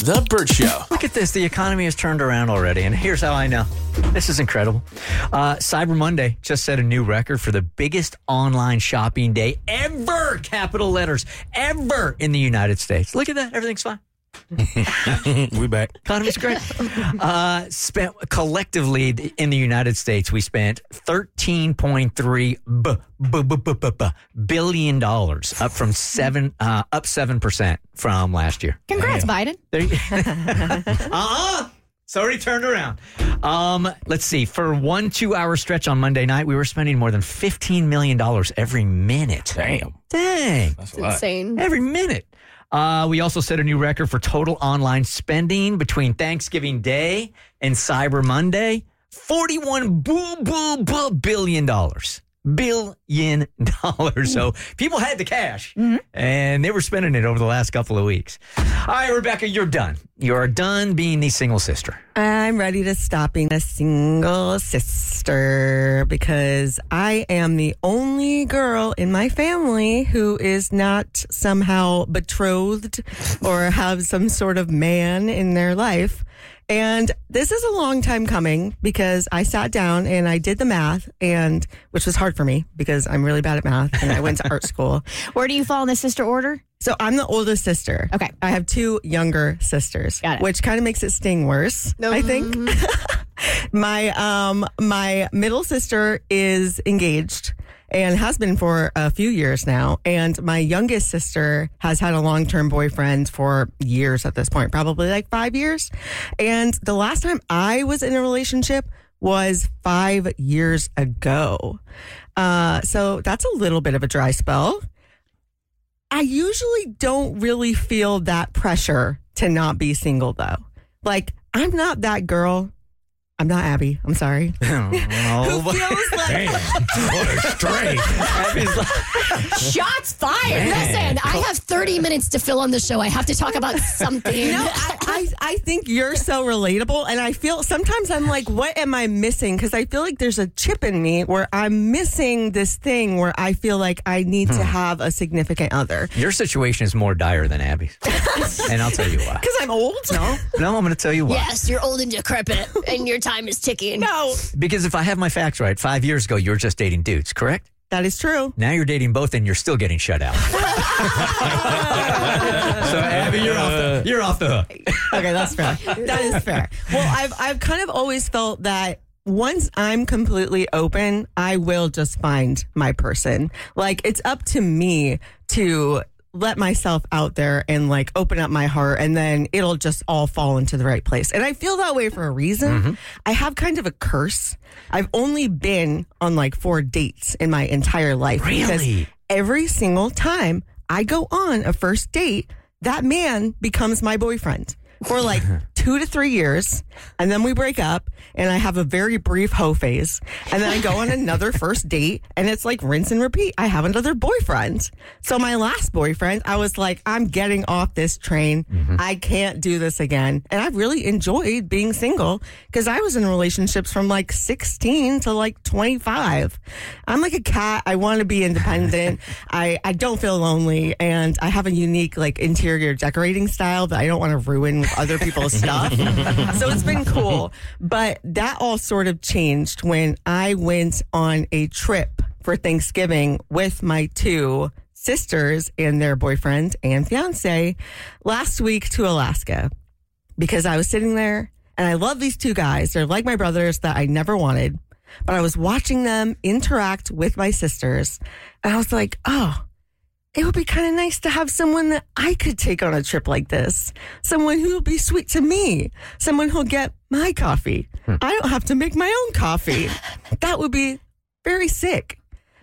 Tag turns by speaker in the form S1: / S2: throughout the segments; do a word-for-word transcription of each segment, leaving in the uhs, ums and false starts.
S1: The Burt Show.
S2: Look at this. The economy has turned around already, and here's how I know. This is incredible. Uh, Cyber Monday just set a new record for the biggest online shopping day ever, capital letters, ever in the United States. Look at that. Everything's fine.
S1: We back.
S2: Economy's great. Uh, spent collectively in the United States, we spent thirteen point three b- b- b- b- b- billion dollars, up from seven, uh, up seven percent from last year.
S3: Congrats,
S1: Damn.
S3: Biden.
S2: There you- uh-uh. It's already turned around. Um, let's see. For one two-hour stretch on Monday night, we were spending more than fifteen million dollars every minute.
S1: Damn.
S2: Dang.
S1: That's a lot.
S3: Insane.
S2: Every minute. Uh, we also set a new record for total online spending between Thanksgiving Day and Cyber Monday. forty-one boo, boo, boo billion dollars. Billion dollars. So people had the cash,
S3: Mm-hmm.
S2: and they were spending it over the last couple of weeks. All right, Rebecca, you're done. You are done being the single sister.
S4: I'm ready to stop being a single sister because I am the only girl in my family who is not somehow betrothed or have some sort of man in their life. And this is a long time coming because I sat down and I did the math, and which was hard for me because I'm really bad at math and I went to art school.
S3: Where do you fall in the sister order?
S4: So I'm the oldest sister.
S3: Okay.
S4: I have two younger sisters,
S3: Got it.
S4: which kind of makes it sting worse, I think. my um my middle sister is engaged and has been for a few years now. And my youngest sister has had a long-term boyfriend for years at this point, probably like five years. And the last time I was in a relationship was five years ago. Uh, so that's a little bit of a dry spell. I usually don't really feel that pressure to not be single, though. Like, I'm not that girl. I'm not Abby. I'm sorry.
S2: Oh,
S4: Who feels like
S1: Damn. What a straight.
S2: Abby's like,
S3: Shots fired. Listen, I have thirty minutes to fill on the show. I have to talk about something.
S4: No, I, I, I think you're so relatable. And I feel sometimes I'm like, what am I missing? Because I feel like there's a chip in me where I'm missing this thing where I feel like I need to have a significant other.
S2: your situation is more dire than Abby's. And I'll tell you why.
S4: Because I'm old?
S2: No, no, I'm going to tell you why.
S3: Yes, you're old and decrepit, and your time is ticking.
S4: No.
S2: Because if I have my facts right, five years ago, you were just dating dudes, correct?
S4: That is true.
S2: Now you're dating both and you're still getting shut out. So, Abby, you're off the, you're off the hook.
S4: Okay, that's fair. That is fair. Well, I've I've kind of always felt that once I'm completely open, I will just find my person. Like, it's up to me to let myself out there and like open up my heart, and then it'll just all fall into the right place. And I feel that way for a reason.
S2: Mm-hmm.
S4: I have kind of a curse. I've only been on like four dates in my entire life.
S2: Really?
S4: Because every single time I go on a first date, that man becomes my boyfriend for like two to three years. And then we break up and I have a very brief hoe phase. And then I go on another first date and it's like rinse and repeat. I have another boyfriend. So my last boyfriend, I was like, I'm getting off this train.
S2: Mm-hmm.
S4: I can't do this again. And I really enjoyed being single because I was in relationships from like sixteen to like twenty-five. I'm like a cat. I want to be independent. I, I don't feel lonely. And I have a unique like interior decorating style that I don't want to ruin with other people's stuff. So it's been cool. But that all sort of changed when I went on a trip for Thanksgiving with my two sisters and their boyfriend and fiance last week to Alaska, because I was sitting there and I love these two guys. They're like my brothers that I never wanted, but I was watching them interact with my sisters and I was like, oh, it would be kind of nice to have someone that I could take on a trip like this. Someone who will be sweet to me. Someone who'll get my coffee. Hmm. I don't have to make my own coffee. That would be very sick.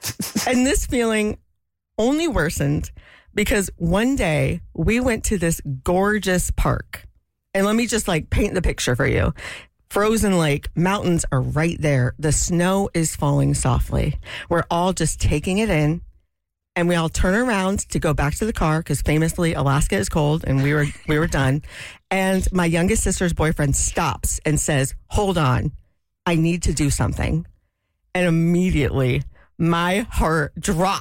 S4: And this feeling only worsened because one day we went to this gorgeous park. And let me just like paint the picture for you. Frozen Lake, mountains are right there. The snow is falling softly. We're all just taking it in. And we all turn around to go back to the car because famously Alaska is cold and we were we were done. And my youngest sister's boyfriend stops and says, hold on, I need to do something. And immediately my heart dropped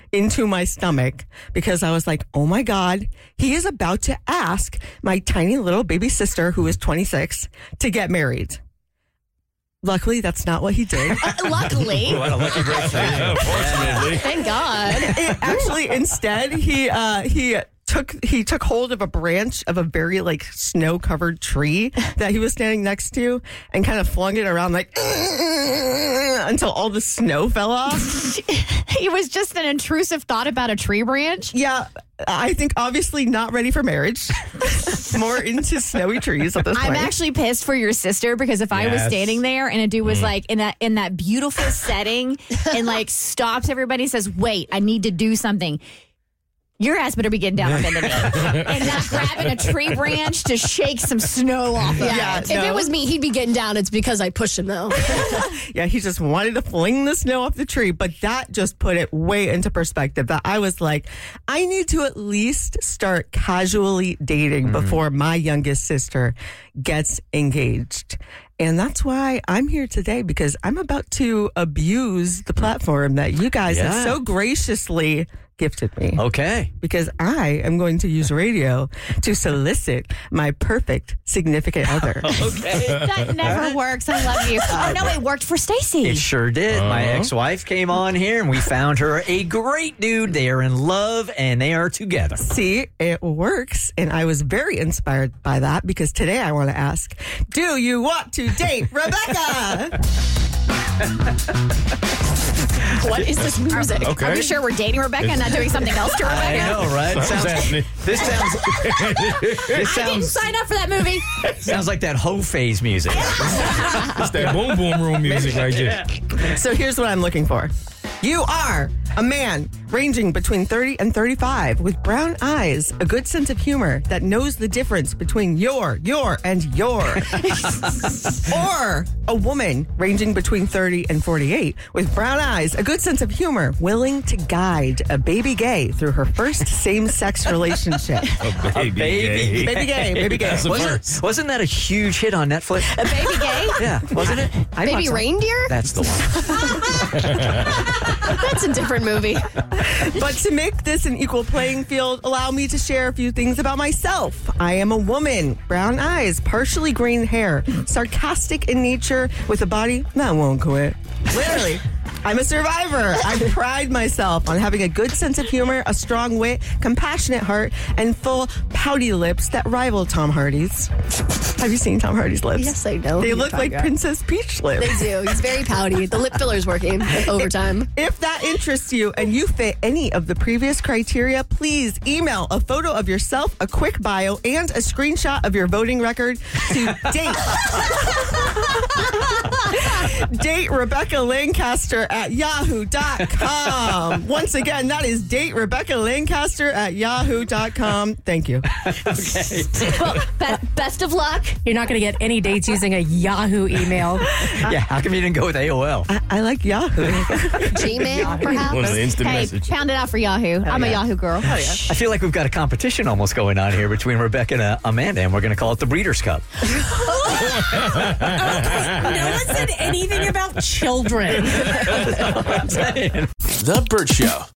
S4: into my stomach because I was like, oh my God, he is about to ask my tiny little baby sister, who is twenty-six, to get married. Luckily, that's not what he did.
S3: Luckily.
S1: What a lucky break for you. Unfortunately.
S3: Thank God.
S4: It, actually, instead, he uh, he took he took hold of a branch of a very like snow covered tree that he was standing next to and kind of flung it around like until all the snow fell off.
S5: He was just an intrusive thought about a tree branch.
S4: Yeah, I think obviously not ready for marriage. More into snowy trees at this point.
S5: I'm actually pissed for your sister because if I was
S1: Yes.
S5: standing there and a dude was like in that in that beautiful setting and like stops everybody and says, "Wait, I need to do something." Your ass better be getting down on bending knee and not grabbing a tree branch to shake some snow off of
S4: Yeah,
S5: it.
S3: If
S4: no.
S3: it was me, he'd be getting down. It's because I pushed him, though.
S4: Yeah, he just wanted to fling the snow off the tree, but that just put it way into perspective that I was like, I need to at least start casually dating before my youngest sister gets engaged. And that's why I'm here today, because I'm about to abuse the platform that you guys
S2: Yeah.
S4: have so graciously gifted me.
S2: Okay.
S4: Because I am going to use radio to solicit my perfect significant other.
S2: Okay.
S5: That never works. I love you. Oh no, it worked for Stacy.
S2: It sure did. My ex-wife came on here and we found her a great dude. They are in love and they are together.
S4: See, it works. And I was very inspired by that because today I want to ask, do you want to date Rebecca?
S3: What is this music?
S1: Okay.
S5: Are we sure we're dating Rebecca and not doing something else to Rebecca?
S2: I know, right?
S1: What's
S2: Sounds,
S1: happening?
S2: this sounds this
S5: I didn't
S2: sounds
S5: sign up for that movie.
S2: sounds like that hoe phase music.
S1: It's that boom boom room music right there.
S4: So here's what I'm looking for. You are a man ranging between thirty and thirty-five with brown eyes, a good sense of humor that knows the difference between your, your, and your. Or a woman ranging between thirty and forty-eight with brown eyes, a good sense of humor, willing to guide a baby gay through her first same-sex relationship.
S1: A baby.
S2: baby.
S1: gay.
S4: Baby gay, baby gay.
S1: That's the
S2: Wasn't,
S1: first.
S2: wasn't that a huge hit on Netflix?
S5: A baby gay?
S2: Yeah, wasn't it? I
S3: Baby
S2: thought so.
S3: Reindeer?
S2: That's the one.
S3: That's a different movie.
S4: But to make this an equal playing field, allow me to share a few things about myself. I am a woman, brown eyes, partially green hair, sarcastic in nature, with a body that won't quit. Literally. I'm a survivor. I pride myself on having a good sense of humor, a strong wit, compassionate heart, and full pouty lips that rival Tom Hardy's. Have you seen Tom Hardy's lips?
S3: Yes, I know.
S4: They
S3: You're
S4: look
S3: talking
S4: like
S3: about.
S4: Princess Peach lips.
S3: They do. He's very pouty. The lip filler's working overtime.
S4: If that interests you and you fit any of the previous criteria, please email a photo of yourself, a quick bio, and a screenshot of your voting record to date. Date Rebecca Lancaster at yahoo dot com. Once again, that is date Rebecca Lancaster at yahoo dot com. Thank you.
S5: Well, be- best of luck.
S6: You're not going to get any dates using a Yahoo email.
S2: Yeah, how come you didn't go with A O L?
S4: I, I like Yahoo.
S3: Gmail, perhaps?
S1: One of the instant
S5: Hey,
S1: message.
S5: pound it out for Yahoo. I'm a Yahoo girl.
S2: I feel like we've got a competition almost going on here between Rebecca and uh, Amanda, and we're going to call it the Breeders' Cup.
S6: No one said anything about children.
S1: The Burt Show.